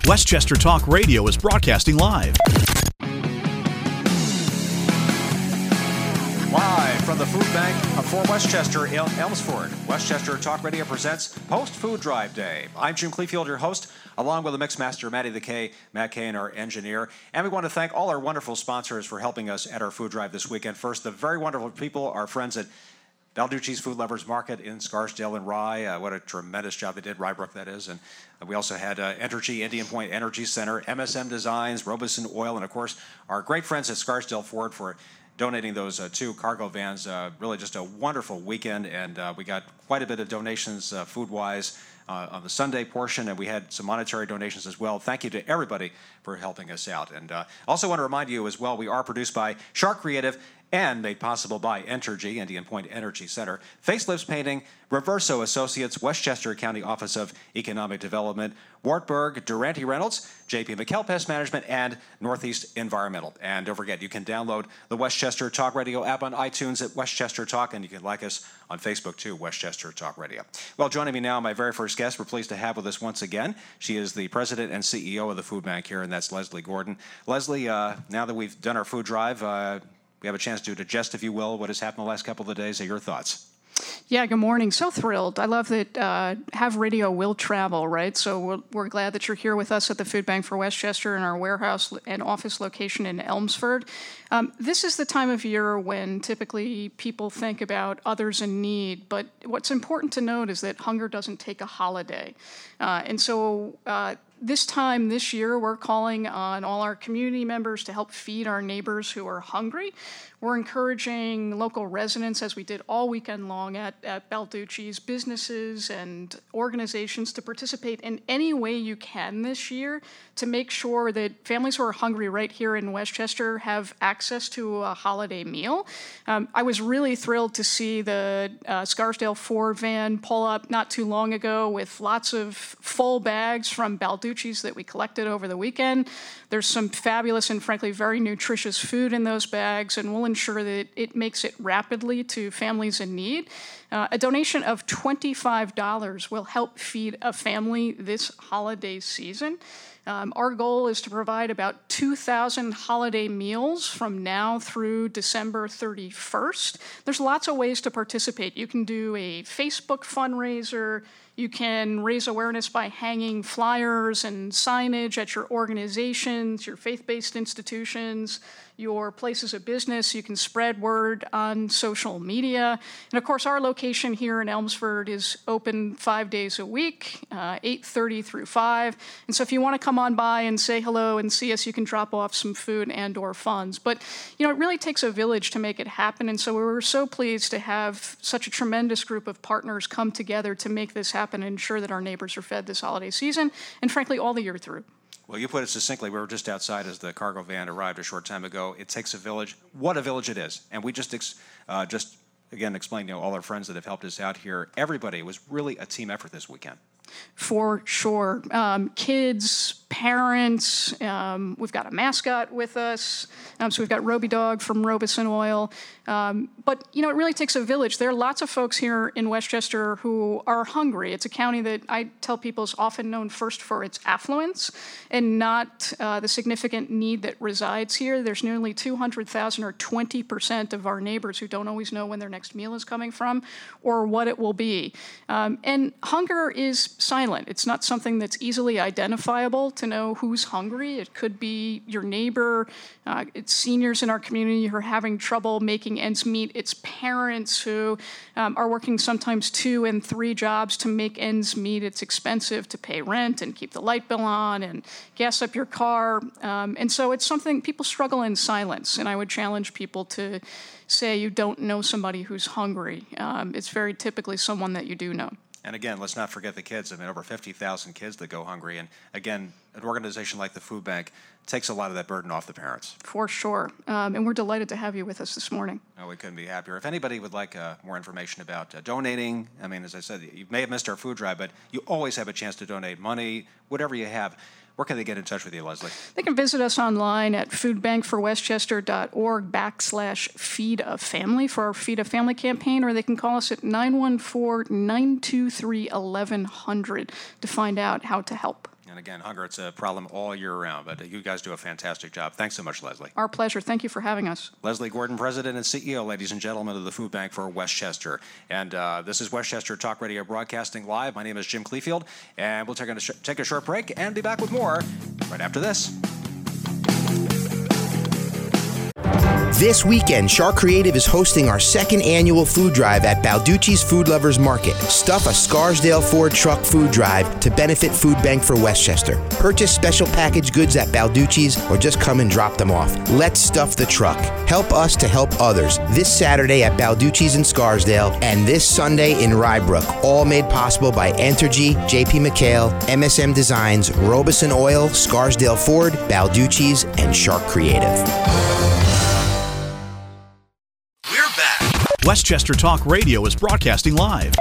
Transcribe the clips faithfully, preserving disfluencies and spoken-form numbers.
Westchester Talk Radio is broadcasting live. Live from the Food Bank for Westchester, El- Elmsford, Westchester Talk Radio presents Post-Food Drive Day. I'm Jim Clefield, your host, along with the Mixmaster, Matty the K, Matt Kane, our engineer. And we want to thank all our wonderful sponsors for helping us at our food drive this weekend. First, the very wonderful people, our friends at Balducci's Food Lovers Market in Scarsdale and Rye. Uh, what a tremendous job they did, Rybrook that is. And uh, we also had uh, Entergy, Indian Point Energy Center, M S M Designs, Robeson Oil, and of course, our great friends at Scarsdale Ford for donating those uh, two cargo vans. Uh, really just a wonderful weekend, and uh, we got quite a bit of donations uh, food-wise uh, on the Sunday portion, and we had some monetary donations as well. Thank you to everybody for helping us out. And uh, also want to remind you as well, we are produced by Shark Creative and made possible by Entergy, Indian Point Energy Center, Facelifts Painting, Reverso Associates, Westchester County Office of Economic Development, Wartburg, Durante Reynolds, J P McKell Pest Management, and Northeast Environmental. And don't forget, you can download the Westchester Talk Radio app on iTunes at Westchester Talk, and you can like us on Facebook too, Westchester Talk Radio. Well, joining me now, my very first guest, we're pleased to have with us once again. She is the president and C E O of the Food Bank here, and that's Leslie Gordon. Leslie, uh, now that we've done our food drive, uh, we have a chance to digest, if you will, what has happened the last couple of days. Are your thoughts? Yeah, good morning. So thrilled. I love that uh, Have Radio will travel, right? So we're, we're glad that you're here with us at the Food Bank for Westchester in our warehouse and office location in Elmsford. Um, this is the time of year when typically people think about others in need, but what's important to note is that hunger doesn't take a holiday. Uh, and so uh, this time this year, we're calling on all our community members to help feed our neighbors who are hungry. We're encouraging local residents, as we did all weekend long at, at Balducci's, businesses and organizations to participate in any way you can this year to make sure that families who are hungry right here in Westchester have access to a holiday meal. Um, I was really thrilled to see the uh, Scarsdale Ford van pull up not too long ago with lots of full bags from Balducci's that we collected over the weekend. There's some fabulous and frankly very nutritious food in those bags, and we'll ensure that it makes it rapidly to families in need. Uh, a donation of twenty-five dollars will help feed a family this holiday season. Um, our goal is to provide about two thousand holiday meals from now through December thirty-first. There's lots of ways to participate. You can do a Facebook fundraiser. You can raise awareness by hanging flyers and signage at your organizations, your faith-based institutions, your places of business. You can spread word on social media. And of course, our location here in Elmsford is open five days a week, uh, eight thirty through five. And so if you want to come on by and say hello and see us, you can drop off some food and or funds. But, you know, it really takes a village to make it happen. And so we were so pleased to have such a tremendous group of partners come together to make this happen and ensure that our neighbors are fed this holiday season and, frankly, all the year through. Well, you put it succinctly. We were just outside as the cargo van arrived a short time ago. It takes a village. What a village it is. And we just, ex- uh, just again, explained, you know, all our friends that have helped us out here. Everybody, it was really a team effort this weekend. For sure. Um, kids, parents, um, we've got a mascot with us. Um, so we've got Roby Dog from Robeson Oil. Um, but, you know, it really takes a village. There are lots of folks here in Westchester who are hungry. It's a county that I tell people is often known first for its affluence and not uh, the significant need that resides here. There's nearly two hundred thousand or twenty percent of our neighbors who don't always know when their next meal is coming from or what it will be. Um, and hunger is silent. It's not something that's easily identifiable to know who's hungry. It could be your neighbor. Uh, it's seniors in our community who are having trouble making ends meet. It's parents who um, are working sometimes two and three jobs to make ends meet. It's expensive to pay rent and keep the light bill on and gas up your car. Um, and so it's something people struggle in silence. And I would challenge people to say you don't know somebody who's hungry. Um, it's very typically someone that you do know. And again, let's not forget the kids. I mean, over fifty thousand kids that go hungry. And again, an organization like the Food Bank takes a lot of that burden off the parents. For sure. Um, and we're delighted to have you with us this morning. Oh, we couldn't be happier. If anybody would like uh, more information about uh, donating, I mean, as I said, you may have missed our food drive, but you always have a chance to donate money, whatever you have. Where can they get in touch with you, Leslie? They can visit us online at foodbankforwestchester.org backslash feed a family for our Feed a Family campaign, or they can call us at nine one four, nine two three, one one zero zero to find out how to help. And again, hunger, it's a problem all year round, but you guys do a fantastic job. Thanks so much, Leslie. Our pleasure. Thank you for having us. Leslie Gordon, President and C E O, ladies and gentlemen, of the Food Bank for Westchester. And uh, this is Westchester Talk Radio broadcasting live. My name is Jim Cleefield, and we'll take a, sh- take a short break and be back with more right after this. This weekend, Shark Creative is hosting our second annual food drive at Balducci's Food Lovers Market. Stuff a Scarsdale Ford truck food drive to benefit Food Bank for Westchester. Purchase special packaged goods at Balducci's or just come and drop them off. Let's stuff the truck. Help us to help others. This Saturday at Balducci's in Scarsdale and this Sunday in Rybrook. All made possible by Entergy, J P McHale, M S M Designs, Robeson Oil, Scarsdale Ford, Balducci's, and Shark Creative. Westchester Talk Radio is broadcasting live.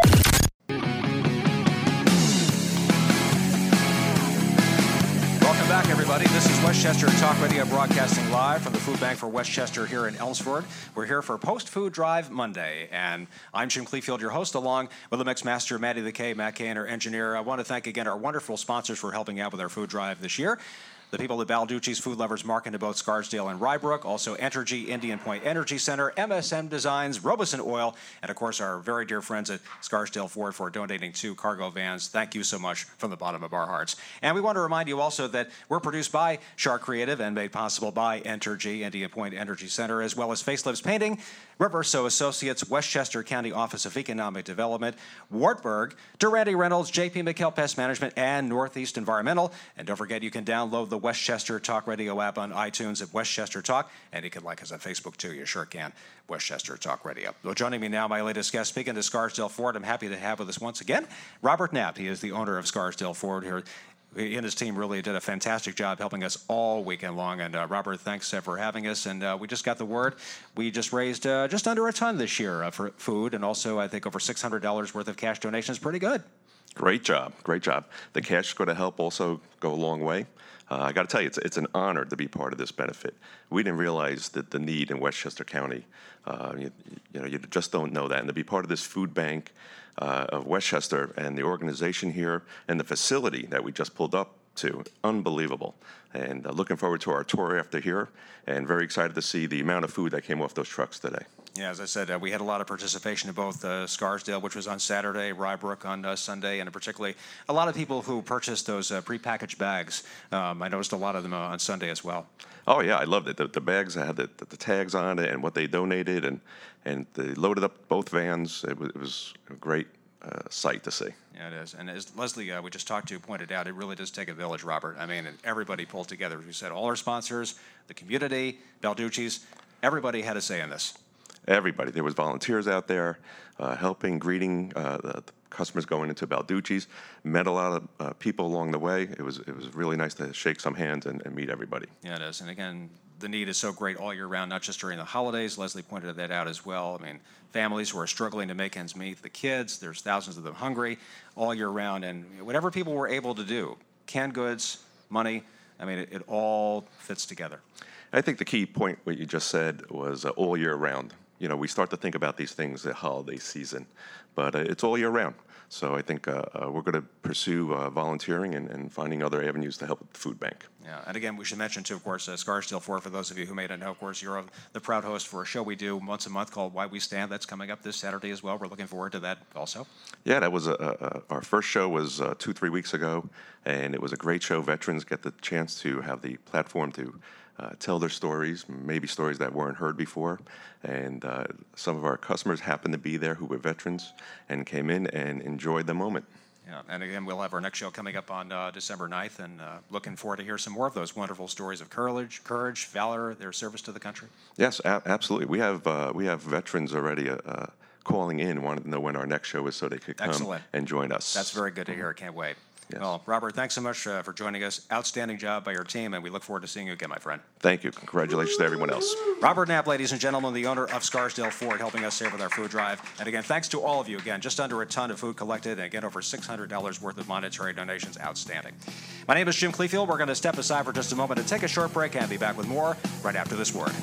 Welcome back, everybody. This is Westchester Talk Radio broadcasting live from the Food Bank for Westchester here in Elmsford. We're here for Post Food Drive Monday, and I'm Jim Cleefield, your host, along with the Mix Master, Maddie the K, Matt Kane, our engineer. I want to thank again our wonderful sponsors for helping out with our food drive this year. The people at Balducci's Food Lovers Market in both Scarsdale and Rybrook, also Entergy, Indian Point Energy Center, M S M Designs, Robeson Oil, and of course our very dear friends at Scarsdale Ford for donating two cargo vans. Thank you so much from the bottom of our hearts. And we want to remind you also that we're produced by Shark Creative and made possible by Entergy, Indian Point Energy Center, as well as Facelifts Painting, Reverso Associates, Westchester County Office of Economic Development, Wartburg, Durante Reynolds, J P McHale Pest Management, and Northeast Environmental. And don't forget, you can download the Westchester Talk Radio app on iTunes at Westchester Talk, and you can like us on Facebook too. You sure can. Westchester Talk Radio. Well, joining me now, my latest guest, speaking to Scarsdale Ford, I'm happy to have with us once again, Robert Knapp. He is the owner of Scarsdale Ford here. He and his team really did a fantastic job helping us all weekend long. And uh, Robert, thanks uh, for having us. And uh, we just got the word. We just raised uh, just under a ton this year uh, for food, and also I think over six hundred dollars worth of cash donations. Pretty good. Great job. Great job. The cash is going to help also go a long way. Uh, I got to tell you, it's, it's an honor to be part of this benefit. We didn't realize that the need in Westchester County, uh, you, you know, you just don't know that. And to be part of this food bank uh, of Westchester and the organization here and the facility that we just pulled up to, unbelievable. And uh, looking forward to our tour after here, and very excited to see the amount of food that came off those trucks today. Yeah, as I said, uh, we had a lot of participation in both uh, Scarsdale, which was on Saturday, Rybrook on uh, Sunday, and particularly a lot of people who purchased those uh, prepackaged bags. Um, I noticed a lot of them uh, on Sunday as well. Oh, yeah, I loved it. The, the bags had the, the, the tags on it and what they donated, and, and they loaded up both vans. It was, it was a great uh, sight to see. Yeah, it is. And as Leslie, uh, we just talked to, pointed out, it really does take a village, Robert. I mean, everybody pulled together. As we said, all our sponsors, the community, Balducci's, everybody had a say in this. Everybody. There was volunteers out there uh, helping, greeting uh, the, the customers going into Balducci's. Met a lot of uh, people along the way. It was it was really nice to shake some hands and, and meet everybody. Yeah, it is. And again, the need is so great all year round, not just during the holidays. Leslie pointed that out as well. I mean, families who are struggling to make ends meet, the kids, there's thousands of them hungry all year round. And whatever people were able to do, canned goods, money, I mean, it, it all fits together. I think the key point, what you just said, was uh, all year round. You know, we start to think about these things at holiday season, but uh, it's all year round. So I think uh, uh, we're going to pursue uh, volunteering and, and finding other avenues to help with the food bank. Yeah, and again, we should mention, too, of course, uh, Scarsdale Ford, for those of you who may not know, of course, you're a, the proud host for a show we do once a month called Why We Stand. That's coming up this Saturday as well. We're looking forward to that also. Yeah, that was a, a, our first show was uh, two, three weeks ago, and it was a great show. Veterans get the chance to have the platform to Uh, tell their stories, maybe stories that weren't heard before. And uh, some of our customers happened to be there who were veterans and came in and enjoyed the moment. Yeah, and again, we'll have our next show coming up on uh, December ninth, and uh, looking forward to hear some more of those wonderful stories of courage, courage, valor, their service to the country. Yes, a- absolutely. We have uh, we have veterans already uh, uh, calling in, wanting to know when our next show is so they could come Excellent. and join us. That's very good to hear. I can't wait. Yes. Well, Robert, thanks so much uh, for joining us. Outstanding job by your team, and we look forward to seeing you again, my friend. Thank you. Congratulations to everyone else. Robert Knapp, ladies and gentlemen, the owner of Scarsdale Ford, helping us save with our food drive. And again, thanks to all of you. Again, just under a ton of food collected, and again, over six hundred dollars worth of monetary donations. Outstanding. My name is Jim Cleefield. We're going to step aside for just a moment and take a short break, and be back with more right after this word.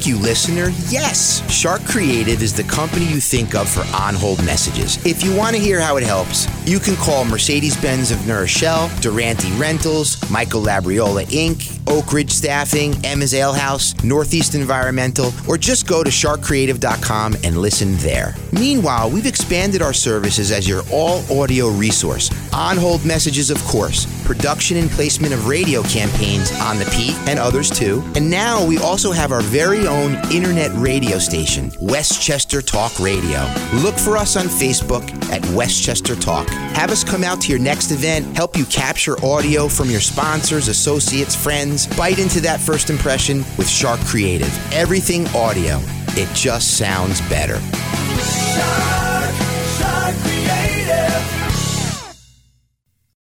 Thank you, listener. Yes, Shark Creative is the company you think of for on-hold messages. If you want to hear how it helps, you can call Mercedes-Benz of New Rochelle, Durante Rentals, Michael Labriola Incorporated, Oak Ridge Staffing, Emma's Ale House, Northeast Environmental, or just go to shark creative dot com and listen there. Meanwhile, we've expanded our services as your all-audio resource. On-hold messages, of course, production and placement of radio campaigns on the Peak and others too. And now we also have our very own internet radio station, Westchester Talk Radio. Look for us on Facebook at Westchester Talk. Have us come out to your next event, help you capture audio from your sponsors, associates, friends. Bite into that first impression with Shark Creative. Everything audio. It just sounds better. Shark, Shark Creative.